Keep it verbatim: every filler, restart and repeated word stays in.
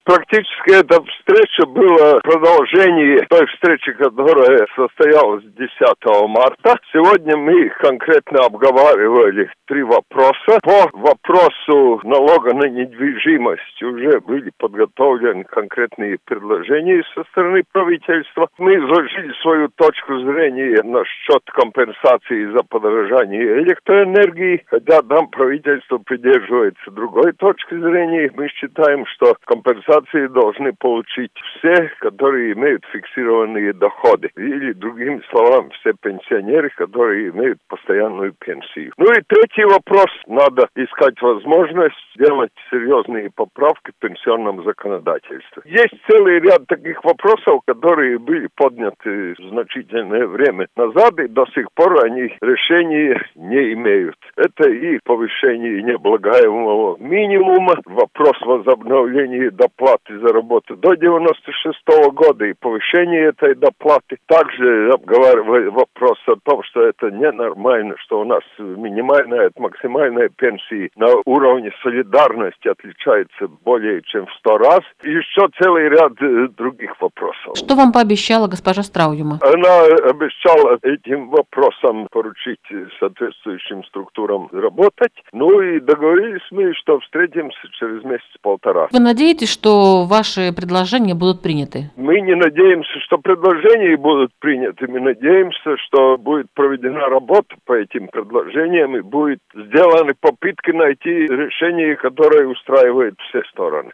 Практически эта встреча была продолжение той встречи, которая состоялась десятого марта. Сегодня мы конкретно обговаривали три вопроса. По вопросу налога на недвижимость уже были подготовлены конкретные предложения со стороны правительства. Мы изложили свою точку зрения насчет компенсации за подорожание электроэнергии, хотя там правительство придерживается другой точки зрения. Мы считаем, что компенсации должны получить все, которые имеют фиксированные доходы. Или, другими словами, все пенсионеры, которые имеют постоянную пенсию. Ну и третий вопрос. Надо искать возможность сделать серьезные поправки в пенсионном законодательстве. Есть целый ряд таких вопросов, которые были подняты значительное время назад, и до сих пор они решения не имеют. Это и повышение необлагаемого минимума, вопрос возобновления доплаты за работу до девяносто шестого года и повышение этой доплаты. Также обговаривали вопрос о том, что это ненормально, что у нас минимальная от максимальной пенсии на уровне солидарности отличается более чем в сто раз. И еще целый ряд других вопросов. Что вам пообещала госпожа Страуюма? Она обещала этим вопросом поручить соответствующим структурам работать. Ну и договорились мы, что встретимся через месяц-полтора. Вы надеетесь, что ваши предложения будут приняты? Мы не надеемся, что предложения будут приняты. Мы надеемся, что будет проведена работа по этим предложениям и будет сделаны попытки найти решение, которое устраивает все стороны.